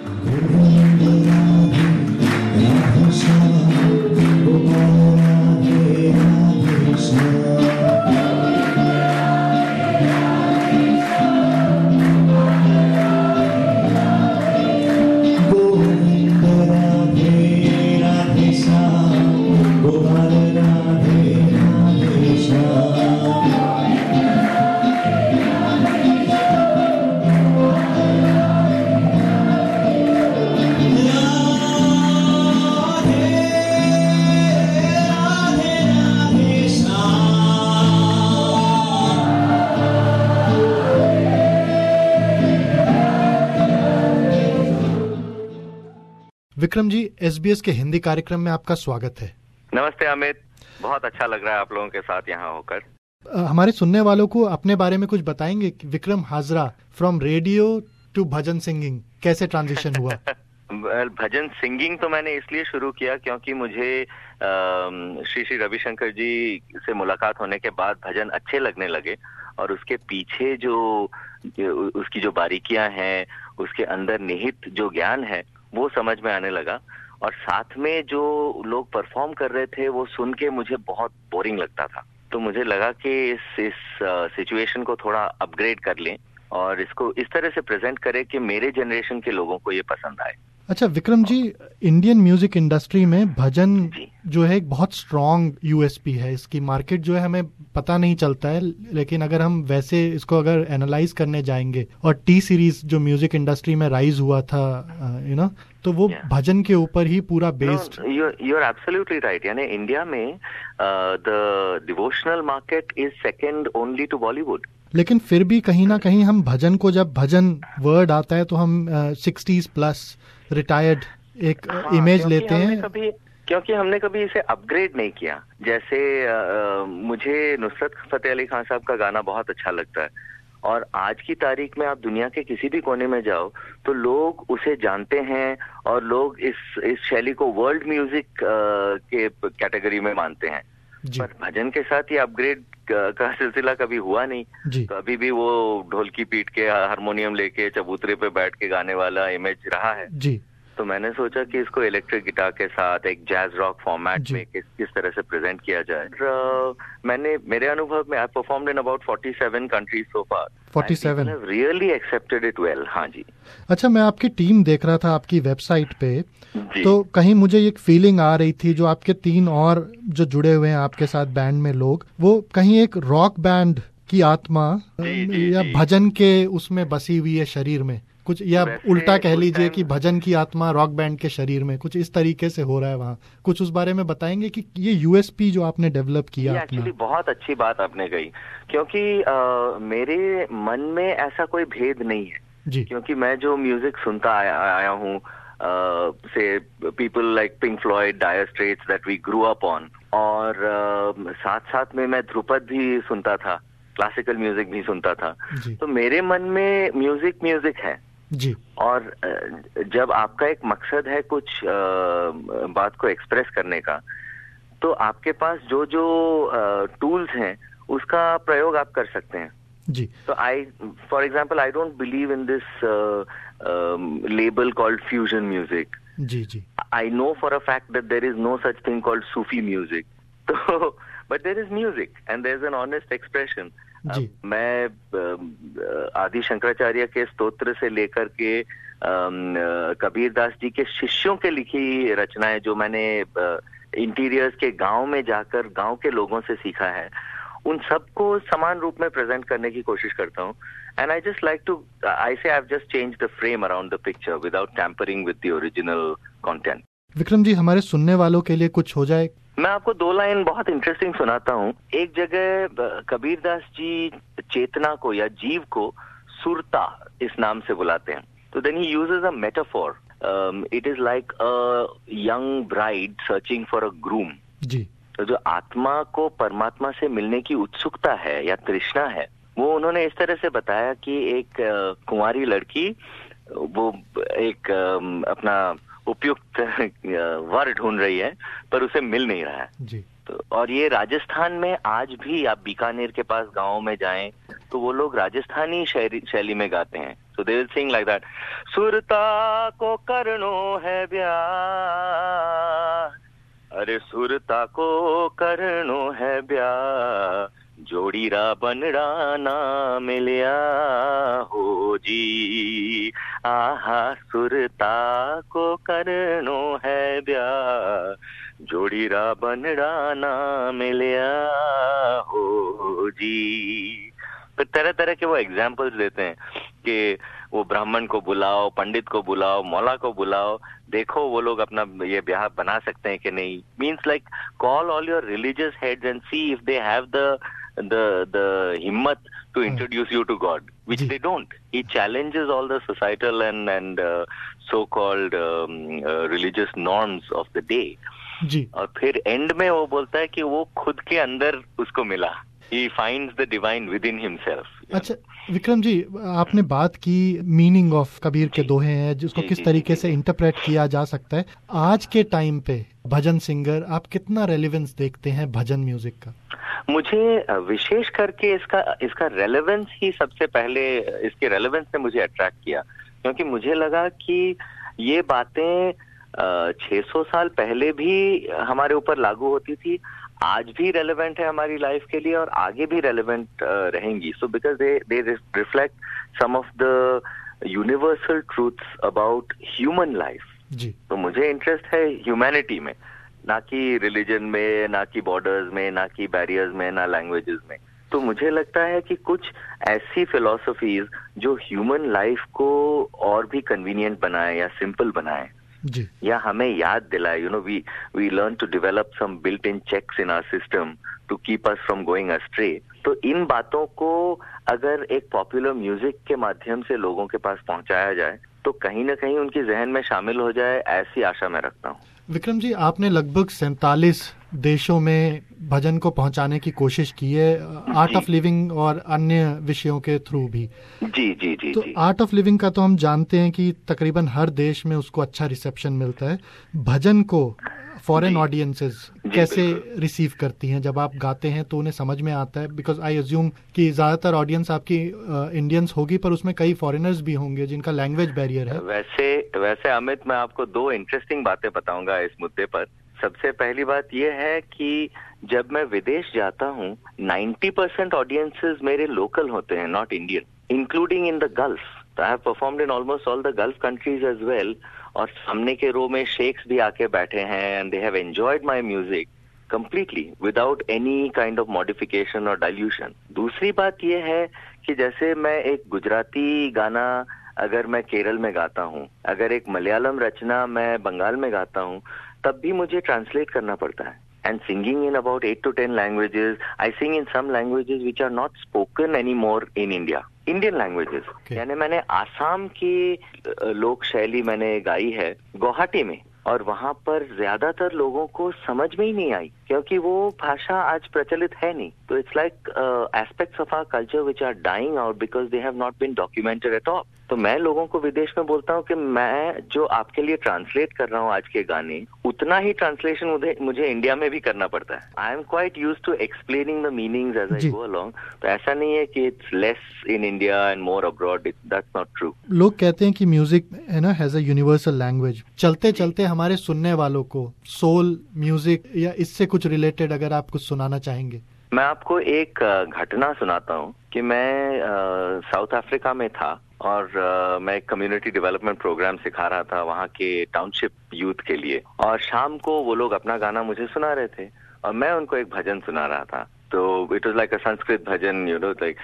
Vikram ji, SBS के हिंदी कार्यक्रम में आपका स्वागत है। नमस्ते अमित, बहुत अच्छा लग रहा है आप लोगों के साथ यहाँ होकर। हमारे सुनने वालों को अपने बारे में कुछ बताएंगे? Vikram Hajra, from radio to bhajan singing, कैसे ट्रांजिशन हुआ? भजन सिंगिंग तो मैंने इसलिए शुरू किया क्योंकि मुझे श्री श्री रविशंकर जी से मुलाकात होने के बाद भजन अच्छे लगने लगे और उसके पीछे जो उसकी जो बारीकियां हैं, उसके अंदर निहित जो ज्ञान है वो समझ में आने लगा। और साथ में जो लोग परफॉर्म कर रहे थे वो सुन के मुझे बहुत बोरिंग लगता था। तो मुझे लगा कि इस सिचुएशन को थोड़ा अपग्रेड कर लें और इसको इस तरह से प्रेजेंट करें कि मेरे जनरेशन के लोगों को ये पसंद आए। अच्छा Vikram ji, Indian music industry में भजन जो है एक बहुत स्ट्रॉन्ग यूएसपी है। इसकी मार्केट जो है हमें पता नहीं चलता है, लेकिन अगर हम वैसे इसको अगर एनालाइज करने जाएंगे और टी सीरीज जो म्यूजिक इंडस्ट्री में राइज हुआ था तो वो भजन के ऊपर ही पूरा based. You are absolutely right. यानी इंडिया में the devotional market is second only to Bollywood. लेकिन फिर भी कहीं ना कहीं हम भजन को, जब भजन वर्ड आता है तो हम 60s प्लस रिटायर्ड एक इमेज लेते हैं, क्योंकि हमने कभी इसे अपग्रेड नहीं किया। जैसे मुझे नुसरत फतेह अली खान साहब का गाना बहुत अच्छा लगता है और आज की तारीख में आप दुनिया के किसी भी कोने में जाओ तो लोग उसे जानते हैं और लोग इस शैली को वर्ल्ड म्यूजिक के कैटेगरी में मानते हैं। पर भजन के साथ ये अपग्रेड का सिलसिला कभी हुआ नहीं। तो अभी भी वो ढोलकी पीट के हारमोनियम लेके चबूतरे पे बैठ के गाने वाला इमेज रहा है जी। तो मैंने सोचा कि इसको इलेक्ट्रिक गिटार के साथ एक जैज रॉक फॉर्मेट में किस तरह से प्रेजेंट किया जाए। मेरे अनुभव में I performed in about 47 countries so far. 47 have really accepted it well. हाँ जी। अच्छा, मैं आपकी टीम देख रहा था आपकी वेबसाइट पे, तो कहीं मुझे एक फीलिंग आ रही थी जो आपके 3 और जो जुड़े हुए हैं आपके साथ बैंड में लोग, वो कहीं एक रॉक बैंड की आत्मा या भजन के उसमें बसी हुई है शरीर में कुछ, या उल्टा कह लीजिए कि भजन की आत्मा रॉक बैंड के शरीर में, कुछ इस तरीके से हो रहा है वहाँ। कुछ उस बारे में बताएंगे कि ये यूएसपी जो आपने डेवलप किया? एक्चुअली बहुत अच्छी बात आपने कही, क्योंकि मेरे मन में ऐसा कोई भेद नहीं है जी। क्योंकि मैं जो म्यूजिक सुनता आया हूँ, say people like Pink Floyd, Dire Straits that we grew up on, और साथ साथ में मैं ध्रुपद भी सुनता था, क्लासिकल म्यूजिक भी सुनता था। तो मेरे मन में म्यूजिक है जी। और जब आपका एक मकसद है कुछ बात को एक्सप्रेस करने का, तो आपके पास जो टूल्स हैं उसका प्रयोग आप कर सकते हैं जी। तो for example I don't believe in this label called fusion music जी। I know for a fact that there is no such thing called Sufi music. तो but there is music and there is an honest expression. मैं आदि शंकराचार्य के स्तोत्र से लेकर के कबीर दास जी के शिष्यों के लिखी रचनाएं जो मैंने इंटीरियर्स के गांव में जाकर गांव के लोगों से सीखा है, उन सबको समान रूप में प्रेजेंट करने की कोशिश करता हूँ। And I just like to I say I have just changed the frame around the picture without tampering with the original content. Vikram ji, हमारे सुनने वालों के लिए कुछ हो जाए? मैं आपको 2 लाइन बहुत इंटरेस्टिंग सुनाता हूँ। एक जगह कबीर दास जी चेतना को या जीव को सुरता इस नाम से बुलाते हैं। तो then he uses a metaphor, it is like a young bride searching for a groom जी। तो जो आत्मा को परमात्मा से मिलने की उत्सुकता है या तृष्णा है, वो उन्होंने इस तरह से बताया कि एक कुंवारी लड़की वो एक अपना उपयुक्त वर ढूंढ रही है पर उसे मिल नहीं रहा है जी। तो और ये राजस्थान में आज भी, आप बीकानेर के पास गांव में जाएं तो वो लोग राजस्थानी शैली में गाते हैं। So they will sing like that. सुरता को करनो है ब्याह, अरे सुरता को करनो है ब्याह, जोड़ीरा बनड़ा ना मिलिया हो जी, आहा सुरता को करनो है ब्याह, जोड़ीरा बनड़ा ना मिलिया हो जी। फिर तरह तरह के वो एग्जाम्पल्स देते हैं कि वो ब्राह्मण को बुलाओ, पंडित को बुलाओ, मौला को बुलाओ, देखो वो लोग अपना ये ब्याह बना सकते हैं कि नहीं। Means like call all your religious heads and see if they have the himmat to introduce you to God, which they don't. He challenges all the societal and so-called religious norms of the day. जी. और फिर and में वो बोलता है कि वो खुद के अंदर उसको मिला. He finds the divine within himself. अच्छा विक्रम जी, आपने बात की मीनिंग ऑफ कबीर के दोहे हैं जिसको किस तरीके से इंटरप्रेट किया जा सकता है। आज के टाइम पे भजन सिंगर आप कितना रेलेवेंस देखते हैं भजन म्यूजिक का? मुझे विशेष करके इसका रेलेवेंस ही सबसे पहले, इसके रेलेवेंस ने मुझे अट्रैक्ट किया, क्योंकि मुझे लगा कि ये बातें 600 साल पहले भी हमारे ऊपर लागू होती थी, आज भी रेलेवेंट है हमारी लाइफ के लिए और आगे भी रेलेवेंट रहेंगी. So because they reflect some of the universal truths about human life. तो मुझे इंटरेस्ट है ह्यूमैनिटी में, ना कि रिलीजन में, ना कि बॉर्डर्स में, ना कि बैरियर्स में, ना लैंग्वेजेस में. तो मुझे लगता है कि कुछ ऐसी फिलॉसफीज जो ह्यूमन लाइफ को और भी कन्वीनियंट बनाए या सिंपल बनाए, या हमें याद दिलाए, you know, we learn to develop some built in checks in our system to keep us from going astray. तो इन बातों को अगर एक पॉपुलर म्यूजिक के माध्यम से लोगों के पास पहुंचाया जाए तो कहीं ना कहीं उनके जहन में शामिल हो जाए, ऐसी आशा मैं रखता हूँ. विक्रम जी, आपने लगभग 47 देशों में भजन को पहुंचाने की कोशिश की है, आर्ट ऑफ लिविंग और अन्य विषयों के थ्रू भी. जी. तो आर्ट ऑफ लिविंग का तो हम जानते हैं कि तकरीबन हर देश में उसको अच्छा रिसेप्शन मिलता है. भजन को फॉरेन ऑडियंसेस कैसे रिसीव करती हैं? जब आप गाते हैं तो उन्हें समझ में आता है? बिकॉज आई अज्यूम कि ज्यादातर ऑडियंस आपकी इंडियंस होगी, पर उसमें कई फॉरेनर्स भी होंगे जिनका लैंग्वेज बैरियर है. वैसे अमित, मैं आपको 2 इंटरेस्टिंग बातें बताऊंगा इस मुद्दे पर. सबसे पहली बात यह है कि जब मैं विदेश जाता हूँ 90% ऑडियंसेस मेरे लोकल होते हैं, not Indian, including in the Gulf. I have performed in almost all the Gulf countries as well. और सामने के रो में शेख्स भी आके बैठे हैं and they have enjoyed my music completely without any kind of modification और डाइल्यूशन. दूसरी बात यह है कि जैसे मैं एक गुजराती गाना अगर मैं केरल में गाता हूँ, अगर एक मलयालम रचना मैं बंगाल में गाता हूँ, तब भी मुझे ट्रांसलेट करना पड़ता है. And singing in about 8 to 10 languages. I sing in some languages which are not spoken anymore in India. Indian languages. यानी मैंने आसाम की लोक शैली मैंने गाई है गुवाहाटी में, और वहाँ पर ज्यादातर लोगों को समझ में ही नहीं आई क्योंकि वो भाषा आज प्रचलित है नहीं. तो it's like aspects of our culture which are dying out because they have not been documented at all. तो मैं लोगों को विदेश में बोलता हूँ कि मैं जो आपके लिए ट्रांसलेट कर रहा हूँ आज के गाने, उतना ही ट्रांसलेशन मुझे इंडिया में भी करना पड़ता है. I am quite used to explaining the meanings as I go along. तो ऐसा नहीं है कि it's less in India and more abroad. That's not true. लोग कहते हैं कि म्यूजिक है ना, हैज अ यूनिवर्सल लैंग्वेज. चलते चलते हमारे सुनने वालों को सोल म्यूजिक या इससे कुछ रिलेटेड अगर आप कुछ सुनाना चाहेंगे. मैं आपको एक घटना सुनाता हूँ कि मैं साउथ अफ्रीका में था और मैं एक कम्युनिटी डेवलपमेंट प्रोग्राम सिखा रहा था वहाँ के टाउनशिप यूथ के लिए. और शाम को वो लोग अपना गाना मुझे सुना रहे थे और मैं उनको एक भजन सुना रहा था. तो it was like a Sanskrit bhajan, you know, like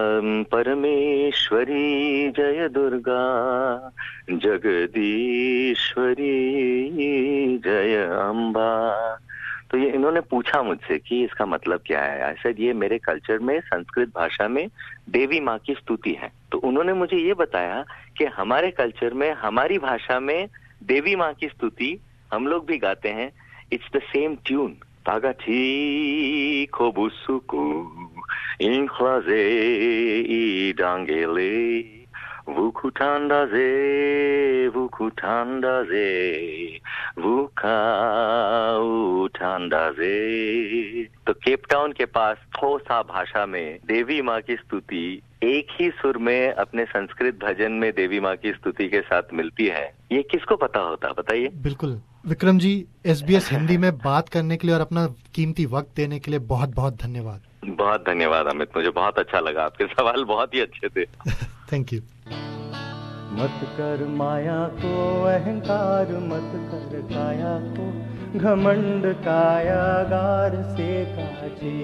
Parameshwari जय दुर्गा, जगदीश्वरी जय अम्बा. तो ये इन्होंने पूछा मुझसे कि इसका मतलब क्या है. आई सेड ये मेरे कल्चर में संस्कृत भाषा में देवी माँ की स्तुति है. तो उन्होंने मुझे ये बताया कि हमारे कल्चर में, हमारी भाषा में देवी माँ की स्तुति हम लोग भी गाते हैं. It's the same tune. तागाठी खोबुसुकु इंख्लाजे इडांगेले Wukutandaze, Wukutandaze, Wukautandaze। तो केप टाउन के पास खोसा भाषा में देवी माँ की स्तुति एक ही सुर में अपने संस्कृत भजन में देवी माँ की स्तुति के साथ मिलती है। ये किसको पता होता, बताइए। बिल्कुल विक्रम जी, SBS हिंदी में बात करने के लिए और अपना कीमती वक्त देने के लिए बहुत बहुत धन्यवाद। बहुत धन्यवाद अमित, मुझे बहुत अच्छा लगा, आपके सवाल बहुत ही अच्छे थे। Thank you. मत कर माया को अहंकार, मत कर काया को घमंड, कायागार से काजी,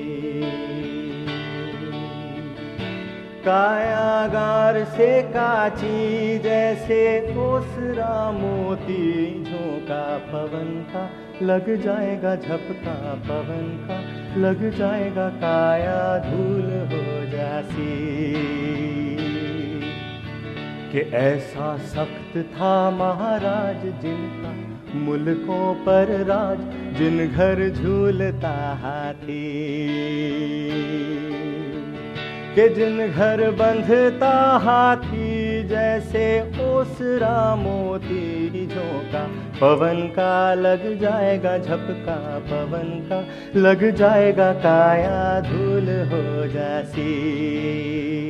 कायागार से काची जैसे ओसरा मोती, झोंका पवन का लग जाएगा झपका, पवन का लग जाएगा काया धूल हो जासी। कि ऐसा सख्त था महाराज जिनका मुल्कों पर राज, जिन घर झूलता हाथी, कि जिन घर बंधता हाथी जैसे ओसरा मोती, झोंका पवन का लग जाएगा झपका, पवन का लग जाएगा काया धूल हो जासी।